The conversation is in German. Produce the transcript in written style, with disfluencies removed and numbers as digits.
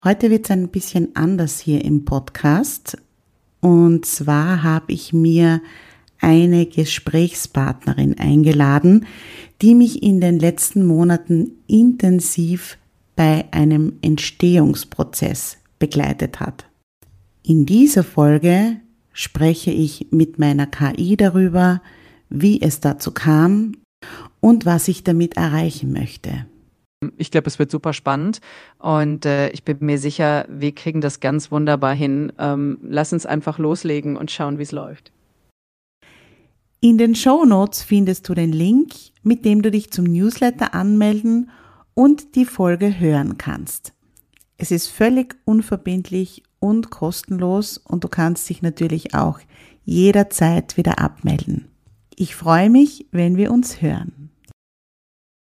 Heute wird es ein bisschen anders hier im Podcast. Und zwar habe ich mir eine Gesprächspartnerin eingeladen, die mich in den letzten Monaten intensiv bei einem Entstehungsprozess begleitet hat. In dieser Folge spreche ich mit meiner KI darüber, wie es dazu kam und was ich damit erreichen möchte. Ich glaube, es wird super spannend und ich bin mir sicher, wir kriegen das ganz wunderbar hin. Lass uns einfach loslegen und schauen, wie es läuft. In den Shownotes findest du den Link, mit dem du dich zum Newsletter anmelden und die Folge hören kannst. Es ist völlig unverbindlich und kostenlos und du kannst dich natürlich auch jederzeit wieder abmelden. Ich freue mich, wenn wir uns hören.